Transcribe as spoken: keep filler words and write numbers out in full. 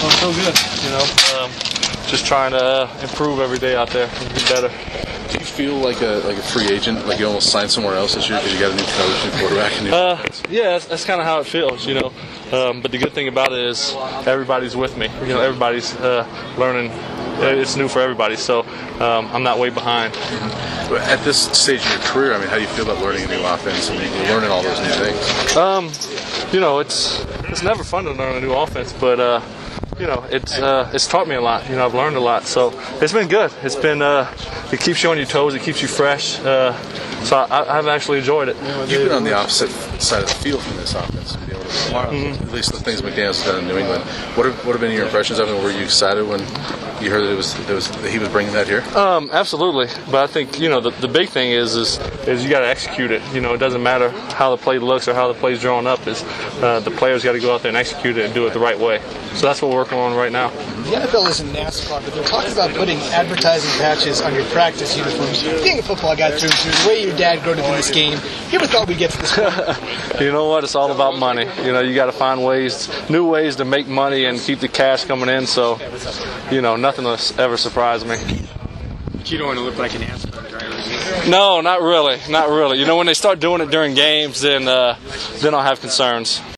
Oh, so good. You know, um, just trying to uh, improve every day out there and be better. Do you feel like a like a free agent, like you almost signed somewhere else this year because you got a new coach, new quarterback, and new uh, yeah, that's, that's kind of how it feels, you know. Um, but the good thing about it is everybody's with me. You know, everybody's uh, learning. It's new for everybody, so um, I'm not way behind. At this stage in your career, I mean, how do you feel about learning a new offense and learning all those new things? Um, you know, it's it's never fun to learn a new offense, but uh, you know, it's uh, it's taught me a lot. You know, I've learned a lot, so it's been good. It's been uh, it keeps you on your toes. It keeps you fresh. Uh, so I, I've actually enjoyed it. You've been on the opposite side of the field from this offense, to be able to, mm-hmm. at least the things McDaniels has done in New England. What have, what have been your impressions of it? Were you excited when you heard that it was, it was that he was bringing that here? Um, absolutely, but I think you know the, the big thing is is is you got to execute it. You know, it doesn't matter how the play looks or how the play's drawn up. Is uh, the players got to go out there and execute it and do it the right way. So that's what we're working on right now. The N F L isn't NASCAR, but they're talking about putting advertising patches on your practice uniforms. Being a football guy through and through, the way your dad grew up in this game, you ever thought we'd get to this point? You know what? It's all about money. You know, you got to find ways, new ways to make money and keep the cash coming in. So, you know, nothing will ever surprise me. But you don't want to look like an NASCAR driver. No, not really, not really. You know, when they start doing it during games, then uh, then I'll have concerns.